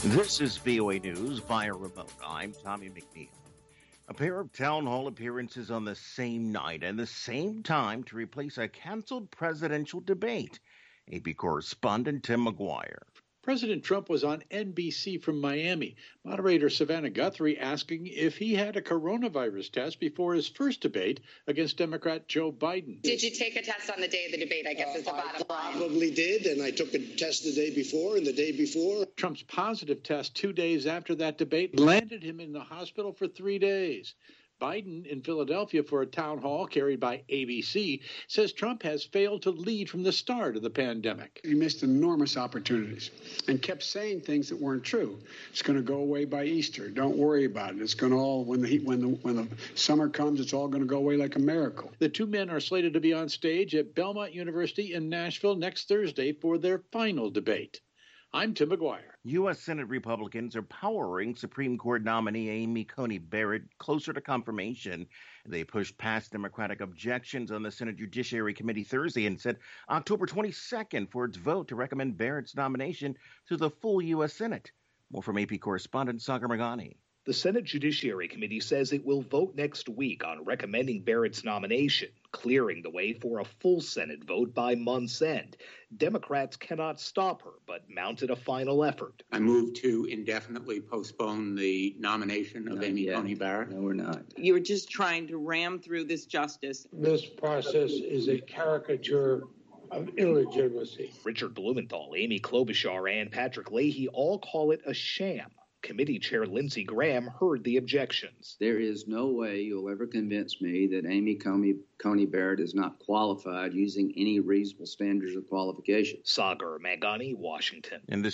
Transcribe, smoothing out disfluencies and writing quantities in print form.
This is VOA News via remote. I'm Tommy McNeil. A pair of town hall appearances on the same night and the same time to replace a canceled presidential debate. AP correspondent Tim McGuire. President Trump was on NBC from Miami. Moderator Savannah Guthrie asking if he had a coronavirus test before his first debate against Democrat Joe Biden. Did you take a test on the day of the debate, I guess is the bottom line? I probably did, and I took a test the day before and the day before. Trump's positive test 2 days after that debate landed him in the hospital for 3 days. Biden in Philadelphia for a town hall carried by ABC says Trump has failed to lead from the start of the pandemic. He missed enormous opportunities and kept saying things that weren't true. It's going to go away by Easter. Don't worry about it. It's going to all, when the summer comes, it's all going to go away like a miracle. The two men are slated to be on stage at Belmont University in Nashville next Thursday for their final debate. I'm Tim McGuire. U.S. Senate Republicans are powering Supreme Court nominee Amy Coney Barrett closer to confirmation. They pushed past Democratic objections on the Senate Judiciary Committee Thursday and set October 22nd for its vote to recommend Barrett's nomination to the full U.S. Senate. More from AP correspondent Sagar Meghani. The Senate Judiciary Committee says it will vote next week on recommending Barrett's nomination, clearing the way for a full Senate vote by month's end. Democrats cannot stop her, but mounted a final effort. I move to indefinitely postpone the nomination of Amy Coney Barrett. No, we're not. You're just trying to ram through this justice. This process is a caricature of illegitimacy. Richard Blumenthal, Amy Klobuchar, and Patrick Leahy all call it a sham. Committee Chair Lindsey Graham heard the objections. There is no way you'll ever convince me that Amy Coney Barrett is not qualified using any reasonable standards of qualification. Sagar Meghani, Washington. In this